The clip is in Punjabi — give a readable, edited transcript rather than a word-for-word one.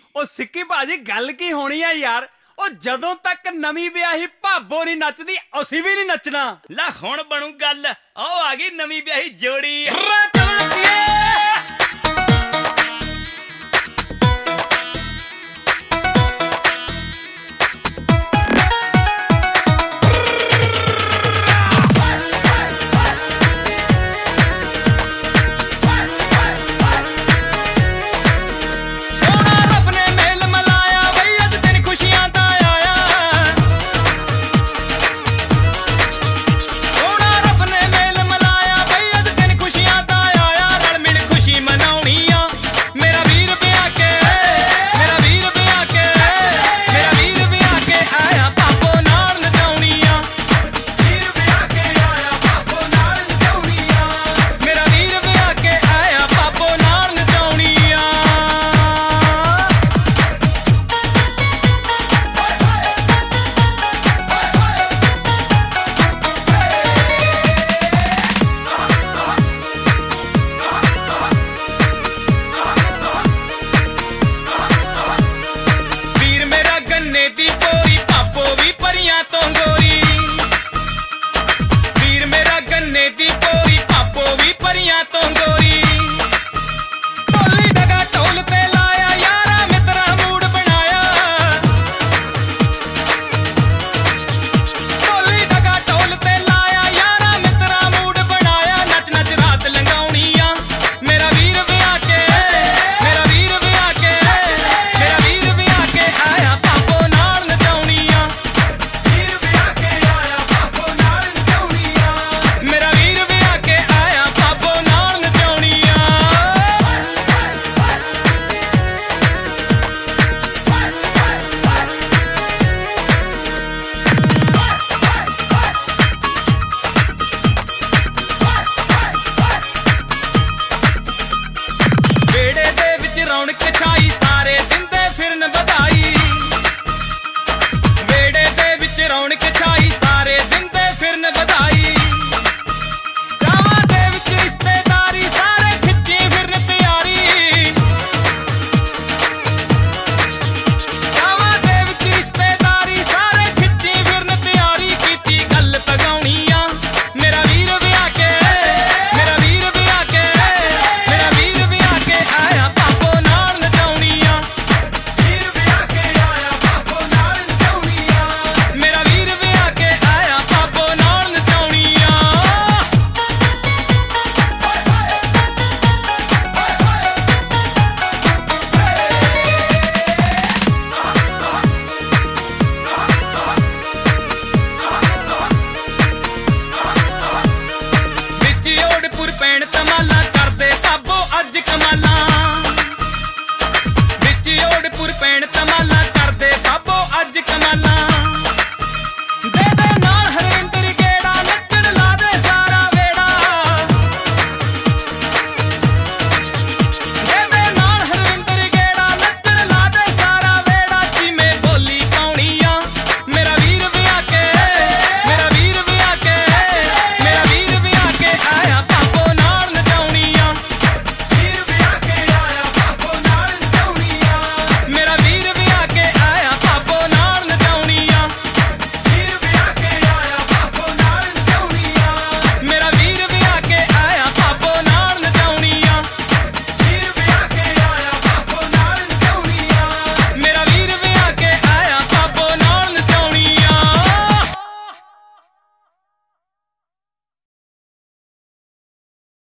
ਉਹ ਸਿੱਕੀ ਭਾਜੀ ਗੱਲ ਕੀ ਹੋਣੀ ਆ ਯਾਰ। ਉਹ ਜਦੋਂ ਤੱਕ ਨਵੀਂ ਵਿਆਹੀ ਭਾਬੋ ਨਹੀਂ ਨੱਚਦੀ ਅਸੀਂ ਵੀ ਨਹੀਂ ਨੱਚਣਾ। ਲੈ ਹੁਣ ਬਣੂ ਗੱਲ, ਆਹ ਆ ਗਈ ਨਵੀਂ ਵਿਆਹੀ ਜੋੜੀ। दी बोरी पापो भी परियां तो गोरी, वीर मेरा गन्ने दी बोरी पापो भी परियां तो गोरी। ढोली डगा ढोल ते लाया यारा मित्रा मूड बनाया, ढोली डगा ढोल ते लाया यारा मित्रा मूड बनाया। नच नच रात लंगाउणी आ मेरा वीर विआह के, मेरा वीर विआह के, मेरा वीर विआह के आया पापो नाल नचाउणी आ। वीर विआह के आया पापो नाल नचाउणी आ, मेरा वीर विआह के आया पापो नाल नचाउणी आ। ਵੇੜੇ ਦੇ ਵਿੱਚ ਰੌਣਕ ਛਾਈ ਸਾਰੇ ਦਿੰਦੇ ਫਿਰਨ ਵਧਾਈ, ਵੇੜੇ ਦੇ ਵਿੱਚ ਰੌਣਕ ਛਾਈ ਸਾਰੇ ਦਿੰਦੇ ਫਿਰਨ ਵਧਾਈ। ਚਾਵਾਂ ਦੇ ਵਿੱਚ ਰਿਸ਼ਤੇਦਾਰੀ ਸਾਰੇ ਖਿੱਚੀ ਫਿਰਨ ਤਿਆਰੀ, ਚਾਵਾਂ ਦੇ ਵਿੱਚ ਰਿਸ਼ਤੇਦਾਰੀ ਸਾਰੇ ਖਿੱਚੀ ਫਿਰਨ ਤਿਆਰੀ। ਕੀਤੀ ਗੱਲ ਪਗਾਉਣੀ ਆ ਮੇਰਾ ਵੀਰ ਵਿਆਹ ਕੇ, ਮੇਰਾ ਵੀਰ ਵਿਆਹ ਕੇ, ਮੇਰਾ ਵੀਰ ਵਿਆਹ ਕੇ ਆਇਆ ਪਾਪੋ ਨਾਲ ਨਚਾਉਣੀ ਆ। ਵੀਰ ਵਿਆਹ ਕੇ ਆਇਆ ਪਾਪੋ ਨਾਲ ਨਚਾਉਣੀ ਆ, ਮੇਰਾ ਵੀਰ ਵਿਆਹ ਕੇ ਆਇਆ ਪਾਪੋ ਨਾਲ ਨਚਾਉਣੀ ਆ। ਵਿੱਚ ਓੜਪੁਰ ਪੈਣ ਤਮਾਲਾ ਕਰਦੇ ਪਾਪੋ ਅੱਜ ਕਮਾਲਾਂ, ਵਿੱਚ ਓੜਪੁਰ ਪੈਣ